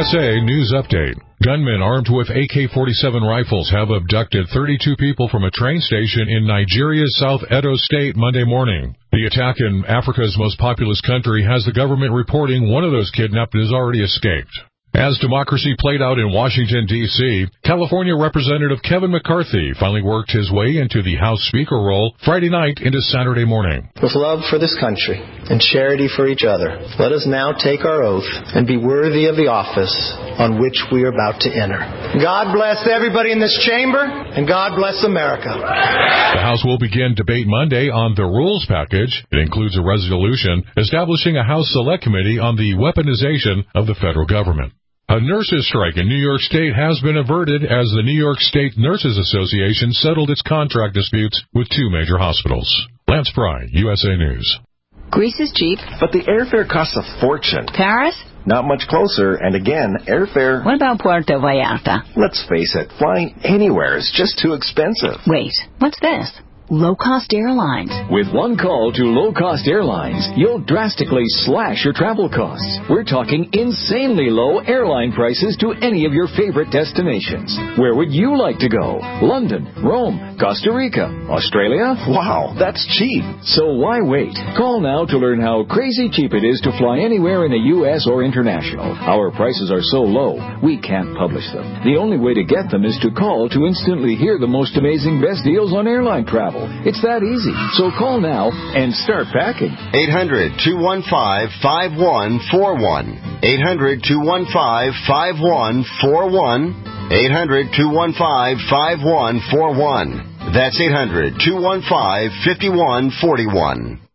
USA News Update. Gunmen armed with AK-47 rifles have abducted 32 people from a train station in Nigeria's South Edo State Monday morning. The attack in Africa's most populous country has the government reporting one of those kidnapped has already escaped. As democracy played out in Washington, D.C., California Representative Kevin McCarthy finally worked his way into the House Speaker role Friday night into Saturday morning. With love for this country and charity for each other, let us now take our oath and be worthy of the office on which we are about to enter. God bless everybody in this chamber, and God bless America. The House will begin debate Monday on the rules package. It includes a resolution establishing a House Select Committee on the weaponization of the federal government. A nurses' strike in New York State has been averted as the New York State Nurses Association settled its contract disputes with two major hospitals. Lance Pry, USA News. Greece is cheap. But the airfare costs a fortune. Paris? Not much closer, and again, airfare... What about Puerto Vallarta? Let's face it, flying anywhere is just too expensive. Wait, what's this? Low-cost airlines. With one call to low-cost airlines, you'll drastically slash your travel costs. We're talking insanely low airline prices to any of your favorite destinations. Where would you like to go? London, Rome, Costa Rica, Australia? Wow, that's cheap. So why wait? Call now to learn how crazy cheap it is to fly anywhere in the U.S. or international. Our prices are so low, we can't publish them. The only way to get them is to call to instantly hear the most amazing best deals on airline travel. It's that easy. So call now and start packing. 800-215-5141. 800-215-5141. 800-215-5141. That's 800-215-5141.